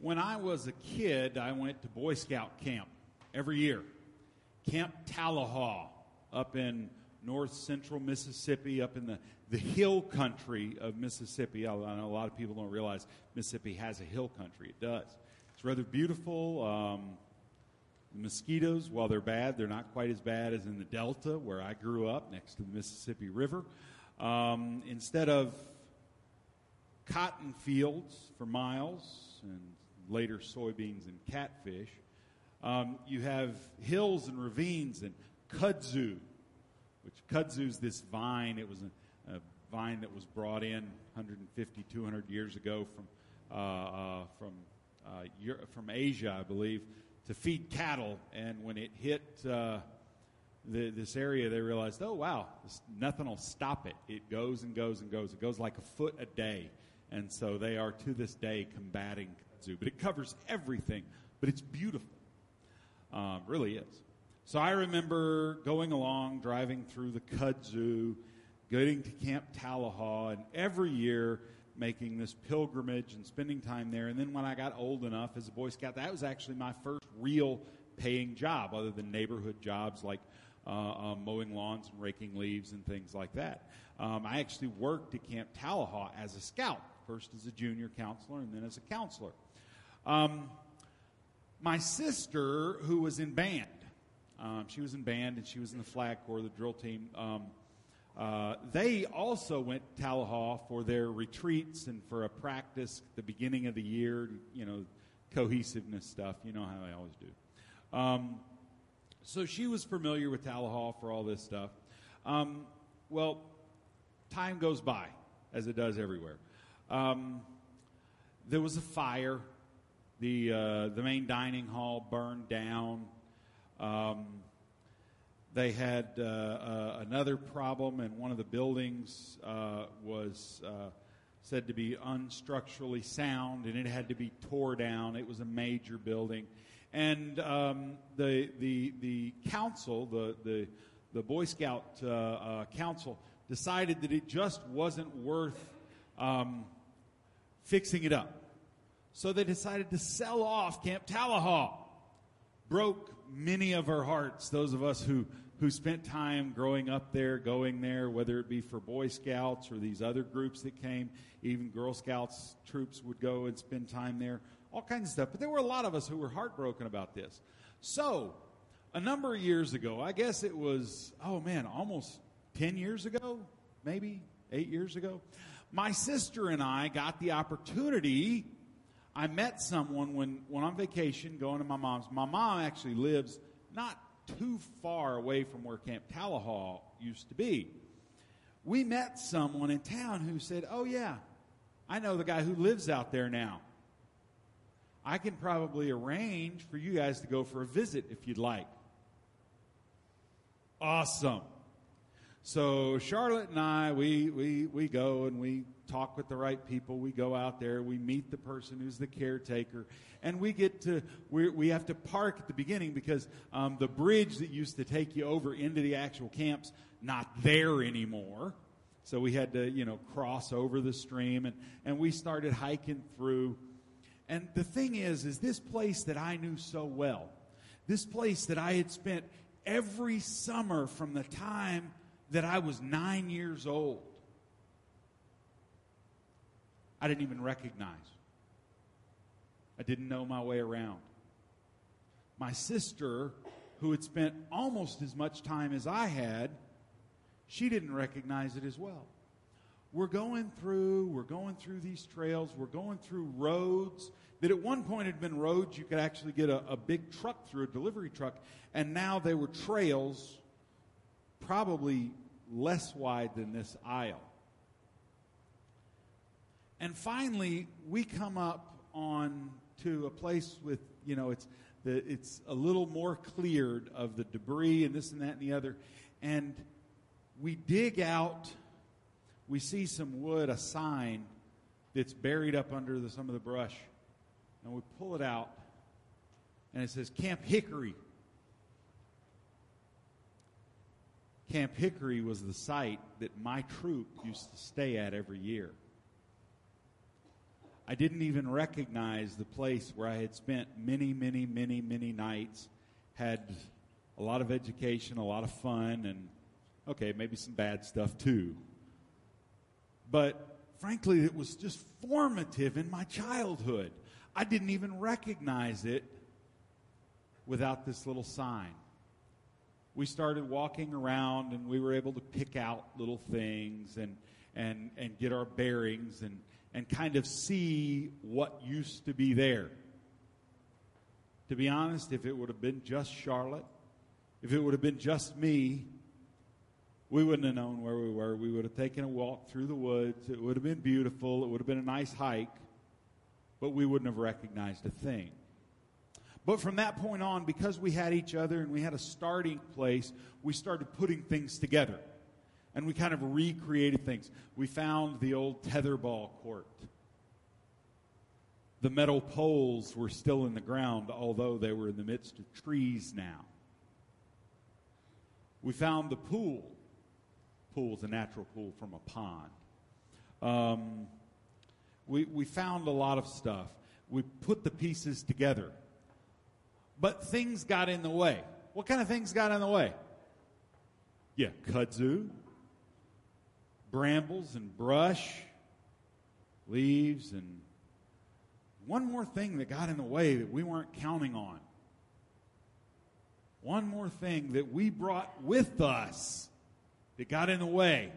When I was a kid, I went to Boy Scout camp every year. Camp Talahaw up in north central Mississippi, up in the hill country of Mississippi. I know a lot of people don't realize Mississippi has a hill country. It does. It's rather beautiful. The mosquitoes, while they're bad, they're not quite as bad as in the Delta where I grew up next to the Mississippi River. Instead of cotton fields for miles and later soybeans and catfish, you have hills and ravines and kudzu, which kudzu is this vine. It was a vine that was brought in 150, 200 years ago from Asia, I believe, to feed cattle. And when it hit this area, they realized, oh, wow, nothing will stop it. It goes and goes and goes. It goes like a foot a day. And so they are, to this day, combating kudzu. But it covers everything. But it's beautiful. Really is. So I remember going along, driving through the kudzu, getting to Camp Talahaw, and every year making this pilgrimage and spending time there. And then when I got old enough as a Boy Scout, that was actually my first real paying job, other than neighborhood jobs like mowing lawns and raking leaves and things like that. I actually worked at Camp Talahaw as a scout, first as a junior counselor and then as a counselor. My sister, who was in band, she was in band and she was in the flag corps, the drill team. They also went to Talahaw for their retreats and for a practice at the beginning of the year, cohesiveness stuff. You know how they always do. So she was familiar with Talahaw for all this stuff. Well, time goes by, as it does everywhere. There was a fire. The main dining hall burned down. They had another problem, and one of the buildings was said to be unstructurally sound, and it had to be tore down. It was a major building, and the council, the Boy Scout council, decided that it just wasn't worth fixing it up. So they decided to sell off Camp Talahaw. Broke many of our hearts, those of us who spent time growing up there, going there, whether it be for Boy Scouts or these other groups that came. Even Girl Scouts troops would go and spend time there, all kinds of stuff. But there were a lot of us who were heartbroken about this. So a number of years ago, I guess it was, almost 10 years ago, maybe 8 years ago, my sister and I got the opportunity. I met someone when on vacation going to my mom's. My mom actually lives not too far away from where Camp Talahaw used to be. We met someone in town who said, oh, yeah, I know the guy who lives out there now. I can probably arrange for you guys to go for a visit if you'd like. Awesome. So Charlotte and I, we go and we talk with the right people. We go out there. We meet the person who's the caretaker. And we have to park at the beginning because the bridge that used to take you over into the actual camp's not there anymore. So we had to, cross over the stream. And we started hiking through. And the thing is this place that I knew so well, this place that I had spent every summer from the time that I was 9 years old, I didn't even recognize. I didn't know my way around. My sister, who had spent almost as much time as I had, she didn't recognize it as well. We're going through these trails. We're going through roads that at one point had been roads you could actually get a big truck through, a delivery truck, and now they were trails probably less wide than this aisle. And finally, we come up on to a place with, it's a little more cleared of the debris and this and that and the other. And we dig out, we see some wood, a sign that's buried up under some of the brush. And we pull it out, and it says Camp Hickory. Camp Hickory was the site that my troop used to stay at every year. I didn't even recognize the place where I had spent many, many, many, many nights, had a lot of education, a lot of fun, and, okay, maybe some bad stuff too. But frankly, it was just formative in my childhood. I didn't even recognize it without this little sign. We started walking around, and we were able to pick out little things and get our bearings and kind of see what used to be there. To be honest, if it would have been just Charlotte, if it would have been just me, we wouldn't have known where we were. We would have taken a walk through the woods. It would have been beautiful. It would have been a nice hike, but we wouldn't have recognized a thing. But from that point on, because we had each other and we had a starting place, we started putting things together. And we kind of recreated things. We found the old tetherball court. The metal poles were still in the ground, although they were in the midst of trees now. We found the pool. Pool's a natural pool from a pond. We found a lot of stuff. We put the pieces together. But things got in the way. What kind of things got in the way? Yeah, kudzu, brambles and brush, leaves, and one more thing that got in the way that we weren't counting on. One more thing that we brought with us that got in the way.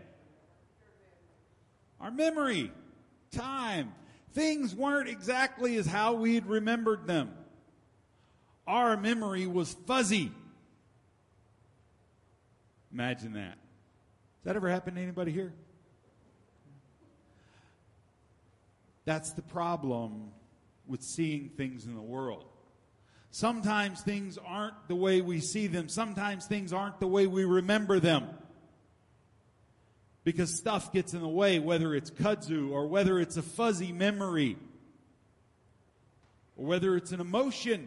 Our memory, time. Things weren't exactly as how we'd remembered them. Our memory was fuzzy. Imagine that. Has that ever happened to anybody here? That's the problem with seeing things in the world. Sometimes things aren't the way we see them. Sometimes things aren't the way we remember them. Because stuff gets in the way, whether it's kudzu or whether it's a fuzzy memory or whether it's an emotion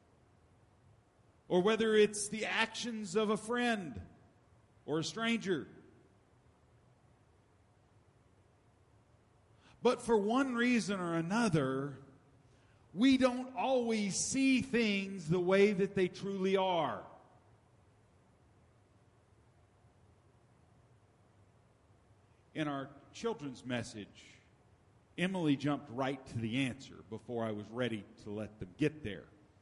or whether it's the actions of a friend or a stranger. But for one reason or another, we don't always see things the way that they truly are. In our children's message, Emily jumped right to the answer before I was ready to let them get there.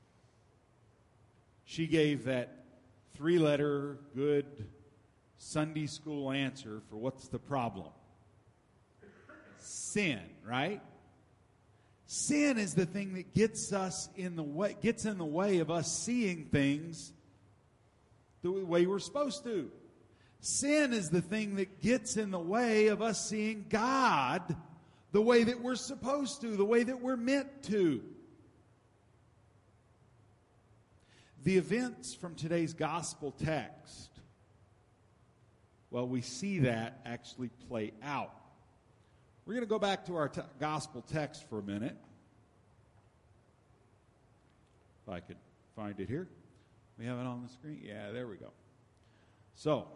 She gave that 3-letter, good Sunday school answer for what's the problem. Sin, right? Sin is the thing that gets in the way of us seeing things the way we're supposed to. Sin is the thing that gets in the way of us seeing God the way that we're supposed to, the way that we're meant to. The events from today's gospel text, well, we see that actually play out. We're going to go back to our gospel text for a minute. If I could find it here. We have it on the screen? Yeah, there we go. So,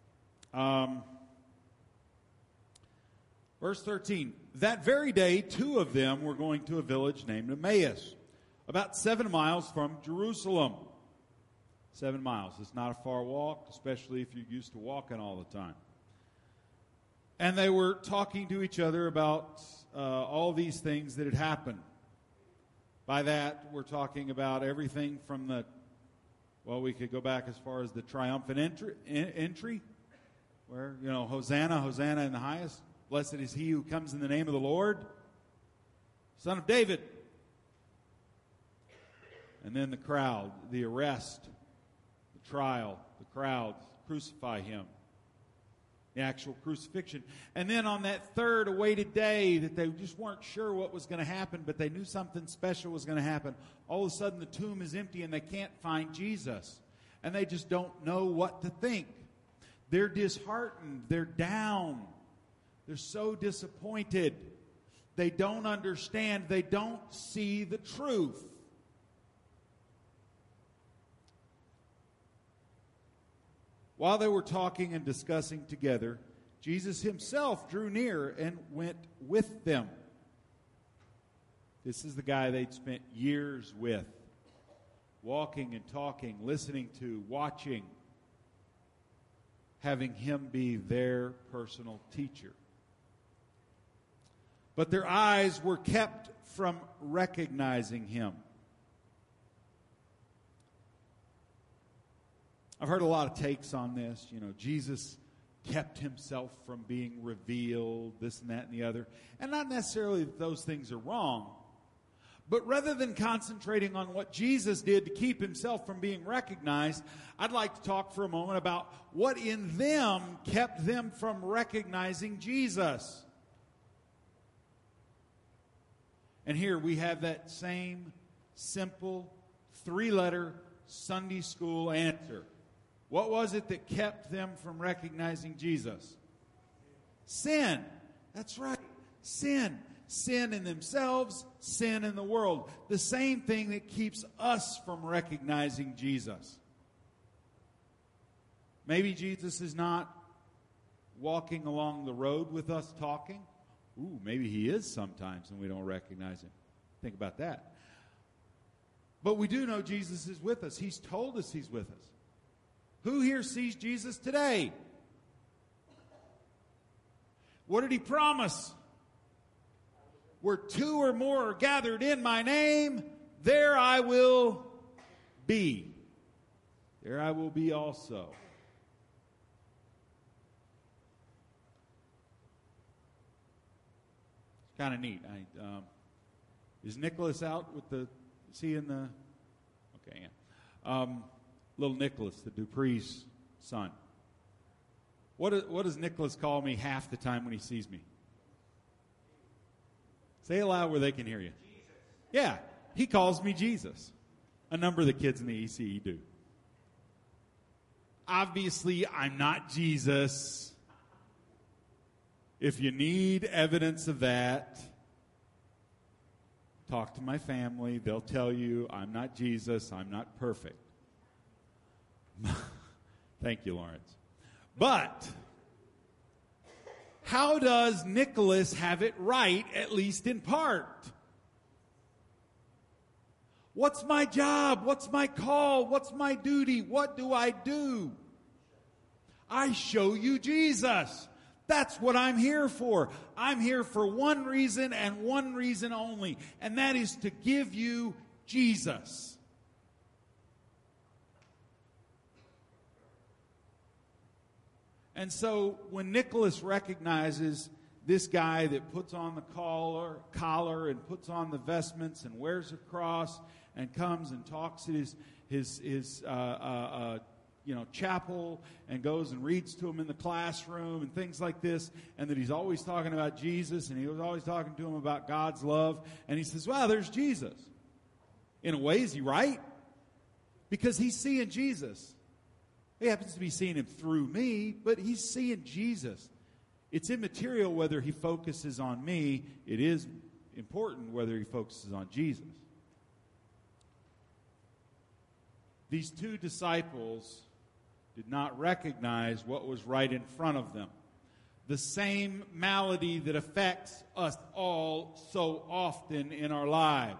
verse 13. That very day, 2 of them were going to a village named Emmaus, about 7 miles from Jerusalem. 7 miles. It's not a far walk, especially if you're used to walking all the time. And they were talking to each other about all these things that had happened. By that, we're talking about everything from we could go back as far as the triumphant entry, where, Hosanna, Hosanna in the highest. Blessed is he who comes in the name of the Lord, Son of David. And then the crowd, the arrest, the trial, the crowds, crucify him. The actual crucifixion. And then on that third awaited day that they just weren't sure what was going to happen, but they knew something special was going to happen. All of a sudden the tomb is empty and they can't find Jesus. And they just don't know what to think. They're disheartened. They're down. They're so disappointed. They don't understand. They don't see the truth. While they were talking and discussing together, Jesus himself drew near and went with them. This is the guy they'd spent years with, walking and talking, listening to, watching, having him be their personal teacher. But their eyes were kept from recognizing him. I've heard a lot of takes on this. Jesus kept himself from being revealed, this and that and the other. And not necessarily that those things are wrong. But rather than concentrating on what Jesus did to keep himself from being recognized, I'd like to talk for a moment about what in them kept them from recognizing Jesus. And here we have that same simple 3-letter Sunday school answer. What was it that kept them from recognizing Jesus? Sin. That's right. Sin. Sin in themselves, sin in the world. The same thing that keeps us from recognizing Jesus. Maybe Jesus is not walking along the road with us talking. Ooh, maybe he is sometimes and we don't recognize him. Think about that. But we do know Jesus is with us. He's told us he's with us. Who here sees Jesus today? What did he promise? Where 2 or more are gathered in my name, there I will be. There I will be also. It's kind of neat. Is Nicholas out with the? Is he in the? Okay, yeah. Little Nicholas, the Dupree's son. What does Nicholas call me half the time when he sees me? Say it loud where they can hear you. Jesus. Yeah, he calls me Jesus. A number of the kids in the ECE do. Obviously, I'm not Jesus. If you need evidence of that, talk to my family. They'll tell you I'm not Jesus. I'm not perfect. Thank you, Lawrence. But how does Nicholas have it right, at least in part? What's my job? What's my call? What's my duty? What do I do? I show you Jesus. That's what I'm here for. I'm here for one reason and one reason only, and that is to give you Jesus. And so when Nicholas recognizes this guy that puts on the collar and puts on the vestments and wears a cross and comes and talks at his chapel and goes and reads to him in the classroom and things like this, and that he's always talking about Jesus and he was always talking to him about God's love, and he says, wow, there's Jesus. In a way, is he right? Because he's seeing Jesus. He happens to be seeing him through me, but he's seeing Jesus. It's immaterial whether he focuses on me. It is important whether he focuses on Jesus. These 2 disciples did not recognize what was right in front of them. The same malady that affects us all so often in our lives.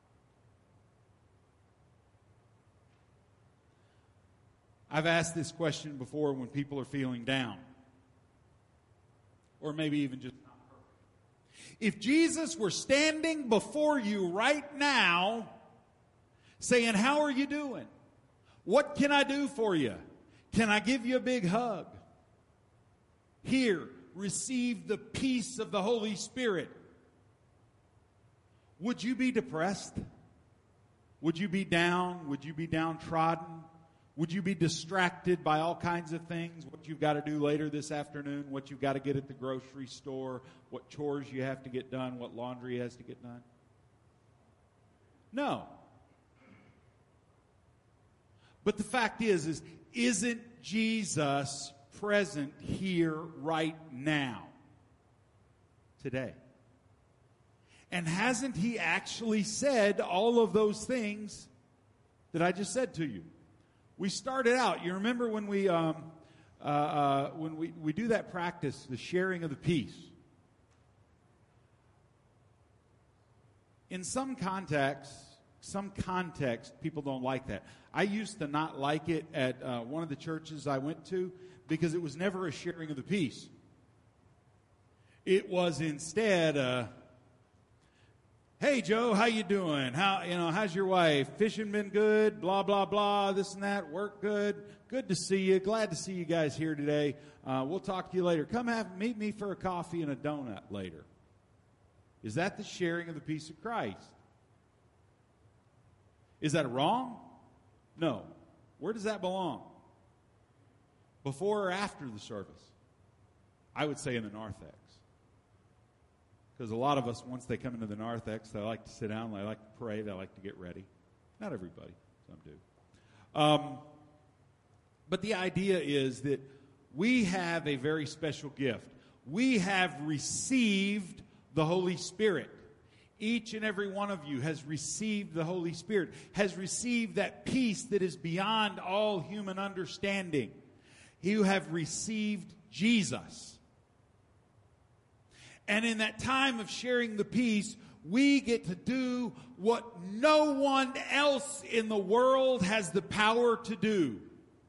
I've asked this question before when people are feeling down. Or maybe even just not perfect. If Jesus were standing before you right now, saying, how are you doing? What can I do for you? Can I give you a big hug? Here, receive the peace of the Holy Spirit. Would you be depressed? Would you be down? Would you be downtrodden? Would you be distracted by all kinds of things? What you've got to do later this afternoon, what you've got to get at the grocery store, what chores you have to get done, what laundry has to get done? No. But the fact is isn't Jesus present here right now, today? And hasn't he actually said all of those things that I just said to you? We started out, you remember when we do that practice, the sharing of the peace. In some context, people don't like that. I used to not like it at one of the churches I went to because it was never a sharing of the peace. It was instead, hey Joe, how you doing? How's your wife? Fishing been good? Blah blah blah. This and that. Work good. Good to see you. Glad to see you guys here today. We'll talk to you later. Come meet me for a coffee and a donut later. Is that the sharing of the peace of Christ? Is that wrong? No. Where does that belong? Before or after the service? I would say in the narthex. Because a lot of us, once they come into the narthex, they like to sit down, they like to pray, they like to get ready. Not everybody, some do. But the idea is that we have a very special gift. We have received the Holy Spirit. Each and every one of you has received the Holy Spirit, has received that peace that is beyond all human understanding. You have received Jesus. And in that time of sharing the peace, we get to do what no one else in the world has the power to do.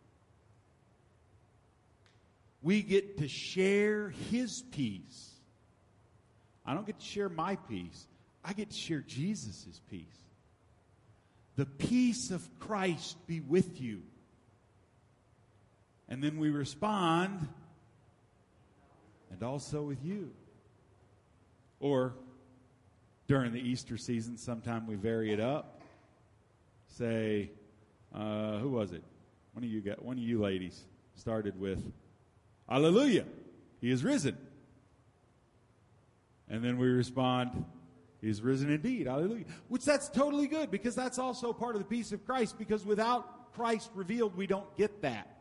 We get to share His peace. I don't get to share my peace. I get to share Jesus' peace. The peace of Christ be with you. And then we respond, and also with you. Or during the Easter season, sometime we vary it up. Say, who was it? One of you ladies started with, Hallelujah, He is risen. And then we respond, He is risen indeed, hallelujah. Which that's totally good, because that's also part of the peace of Christ, because without Christ revealed, we don't get that.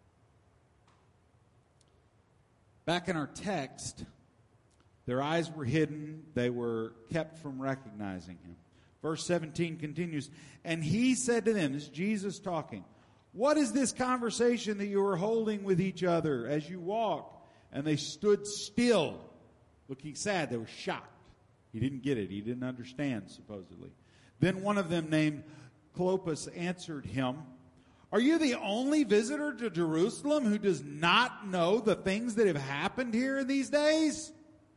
Back in our text, their eyes were hidden, they were kept from recognizing Him. Verse 17 continues, and He said to them, this is Jesus talking, what is this conversation that you are holding with each other as you walk? And they stood still, looking sad. They were shocked. He didn't get it. He didn't understand, supposedly. Then one of them, named Clopas, answered him, are you the only visitor to Jerusalem who does not know the things that have happened here in these days?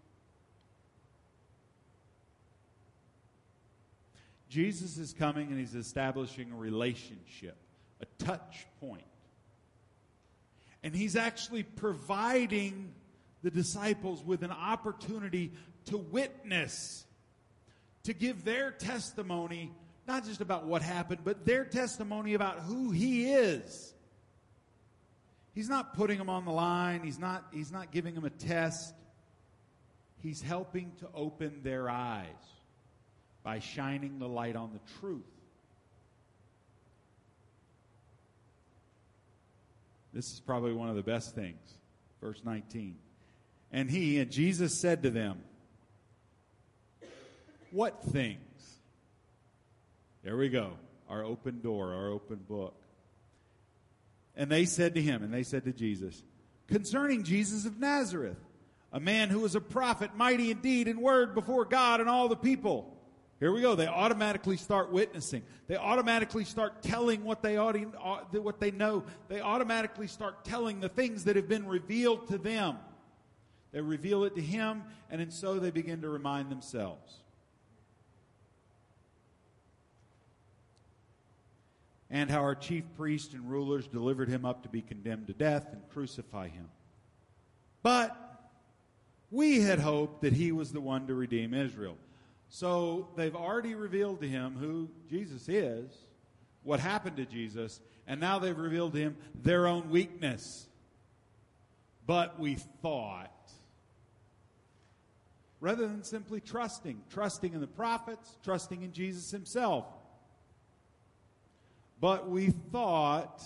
Jesus is coming and He's establishing a relationship, a touch point. And He's actually providing the disciples with an opportunity to witness, to give their testimony, not just about what happened, but their testimony about who He is. He's not putting them on the line. He's not giving them a test. He's helping to open their eyes by shining the light on the truth. This is probably one of the best things. Verse 19. And Jesus said to them, what things? There we go. Our open door, our open book. And they said to Him, and they said to Jesus, concerning Jesus of Nazareth, a man who was a prophet, mighty in deed and word before God and all the people. Here we go. They automatically start witnessing. They automatically start telling what they know. They automatically start telling the things that have been revealed to them. They reveal it to Him, and so they begin to remind themselves. And how our chief priests and rulers delivered Him up to be condemned to death and crucify Him. But we had hoped that He was the one to redeem Israel. So they've already revealed to Him who Jesus is, what happened to Jesus, and now they've revealed to Him their own weakness. But we thought, rather than simply trusting in the prophets, trusting in Jesus Himself, but we thought,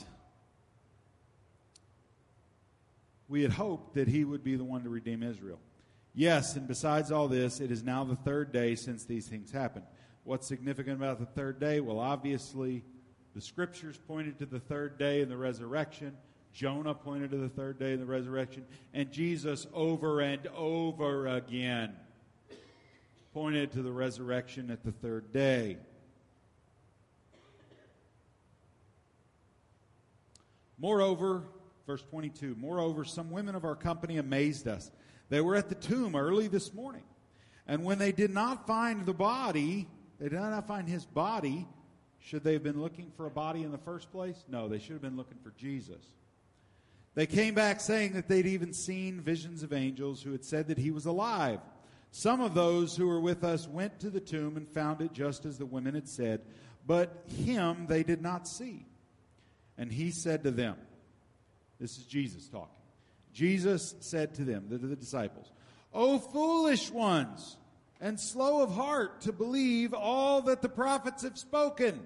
we had hoped that He would be the one to redeem Israel. Yes, and besides all this, it is now the third day since these things happened. What's significant about the third day? Well, obviously, the Scriptures pointed to the third day and the resurrection. Jonah pointed to the third day and the resurrection. And Jesus over and over again pointed to the resurrection at the third day. Moreover, verse 22, moreover, some women of our company amazed us. They were at the tomb early this morning. And when they did not find the body, they did not find his body, should they have been looking for a body in the first place? No, they should have been looking for Jesus. They came back saying that they'd even seen visions of angels who had said that he was alive. Some of those who were with us went to the tomb and found it just as the women had said, but him they did not see. And he said to them, this is Jesus talking. Jesus said to them, to the disciples, O foolish ones, and slow of heart to believe all that the prophets have spoken.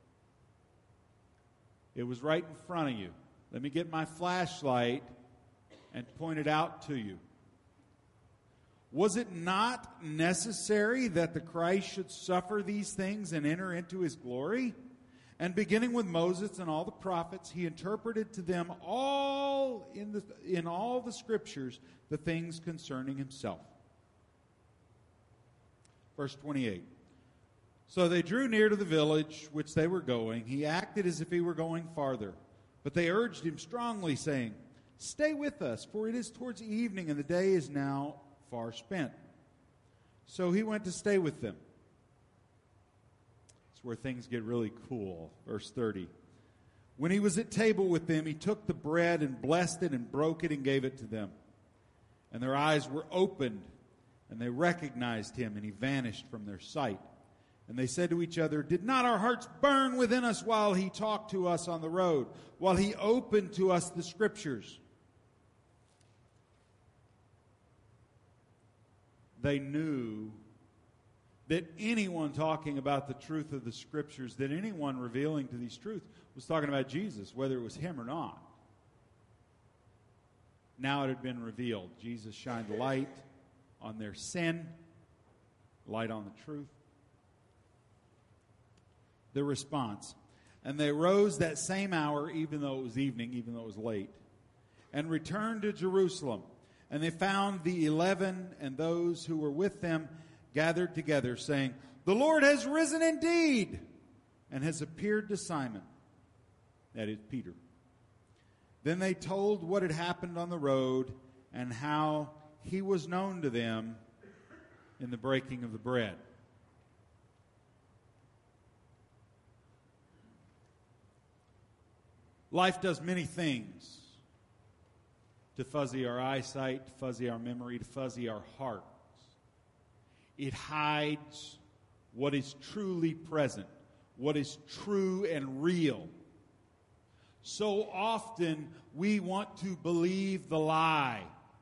It was right in front of you. Let me get my flashlight and point it out to you. Was it not necessary that the Christ should suffer these things and enter into his glory? And beginning with Moses and all the prophets, he interpreted to them all in all the scriptures the things concerning himself. Verse 28. So they drew near to the village which they were going. He acted as if he were going farther. But they urged him strongly, saying, Stay with us, for it is towards evening, and the day is now far spent. So he went to stay with them. It's where things get really cool. Verse 30. When he was at table with them, he took the bread and blessed it and broke it and gave it to them. And their eyes were opened, and they recognized him, and he vanished from their sight. And they said to each other, Did not our hearts burn within us while he talked to us on the road, while he opened to us the scriptures? They knew that anyone talking about the truth of the scriptures, that anyone revealing to these truths was talking about Jesus, whether it was him or not. Now it had been revealed. Jesus shined light on their sin, light on the truth. The response. And they rose that same hour, even though it was evening, even though it was late, and returned to Jerusalem. And they found the 11 and those who were with them gathered together, saying, The Lord has risen indeed, and has appeared to Simon. That is Peter. Then they told what had happened on the road, and how he was known to them in the breaking of the bread. Life does many things to fuzzy our eyesight, to fuzzy our memory, to fuzzy our hearts. It hides what is truly present, what is true and real. So often we want to believe the lie.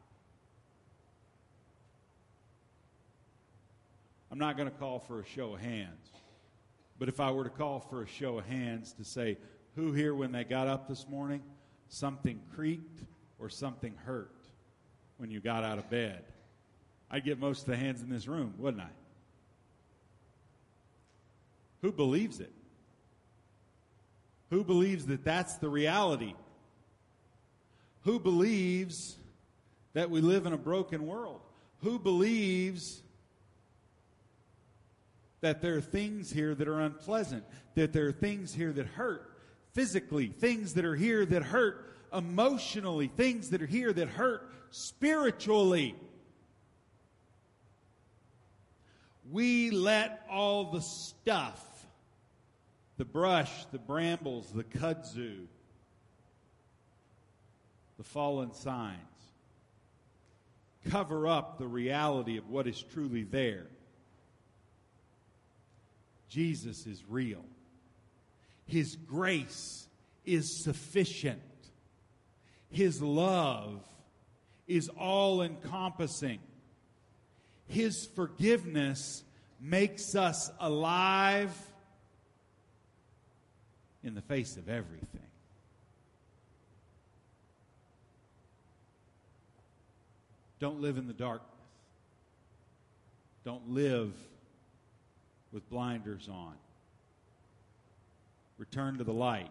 I'm not going to call for a show of hands, but if I were to call for a show of hands to say, who here, when they got up this morning, something creaked or something hurt when you got out of bed? I'd get most of the hands in this room, wouldn't I? Who believes it? Who believes that that's the reality? Who believes that we live in a broken world? Who believes that there are things here that are unpleasant, that there are things here that hurt? Physically, things that are here that hurt emotionally, things that are here that hurt spiritually. We let all the stuff, the brush, the brambles, the kudzu, the fallen signs, cover up the reality of what is truly there. Jesus is real. His grace is sufficient. His love is all-encompassing. His forgiveness makes us alive in the face of everything. Don't live in the darkness. Don't live with blinders on. Return to the light.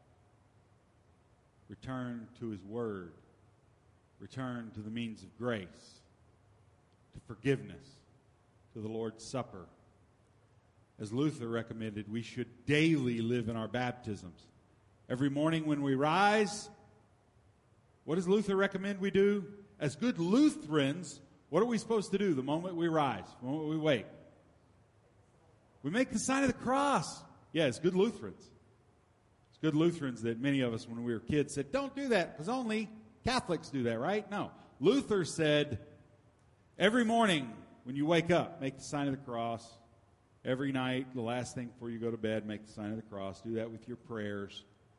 Return to his word. Return to the means of grace, to forgiveness, to the Lord's Supper. As Luther recommended, we should daily live in our baptisms. Every morning when we rise, what does Luther recommend we do? As good Lutherans, what are we supposed to do the moment we rise, the moment we wake? We make the sign of the cross. Yeah, it's good Lutherans. It's good Lutherans that many of us, when we were kids, said, don't do that, because only Catholics do that, right? No. Luther said, every morning when you wake up, make the sign of the cross. Every night, the last thing before you go to bed, make the sign of the cross. Do that with your prayers.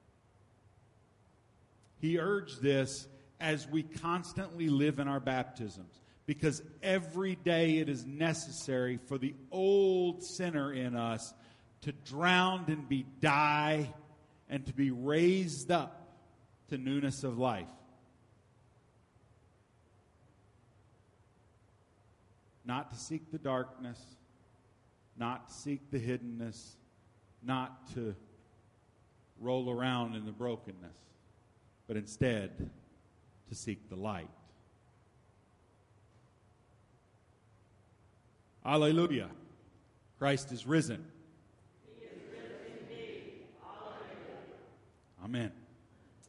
He urged this as we constantly live in our baptisms, because every day it is necessary for the old sinner in us to drown and die and to be raised up to newness of life. Not to seek the darkness, not to seek the hiddenness, not to roll around in the brokenness, but instead to seek the light. Alleluia. Christ is risen. He is risen indeed. Alleluia. Amen.